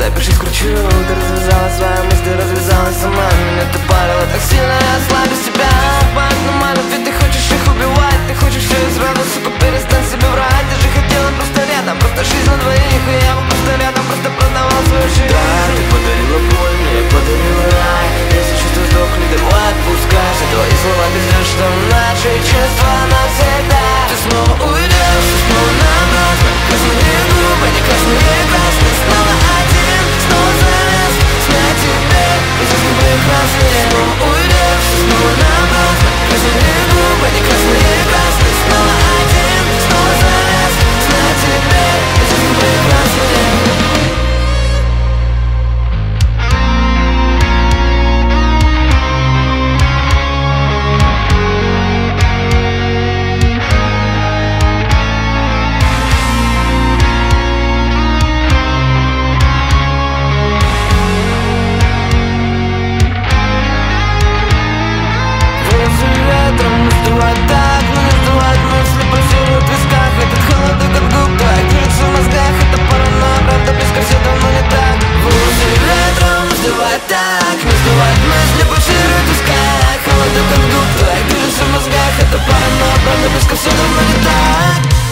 запиши, скручу. Ты развязала свои мысли, развязалась сама. Меня ты парила так сильно, я слаб без тебя. Хватит нормально, ведь ты хочешь их убивать. Ты хочешь все и сразу, сука, перестань себе врать. Ты же хотела просто рядом, просто жизнь на двоих. И я бы просто рядом, просто продавал свою жизнь. Да, ты подарила боль, мне подарила рай. Если чувства сдохли, давай отпускай. Все твои слова пиздят, что наши чувства навсегда. Ты снова уйдешь, ты снова наброс. Красные губы, не красные красные. Снова один, снова залез. Снять тебе, ведь жизнь прекрасная. Снова уйдешь, ты снова наброс. Красные губы, не красные красные. Снова один, снова залез. Снять тебе, ведь жизнь прекрасная. Это паранойя, правда, близко, все давно не так.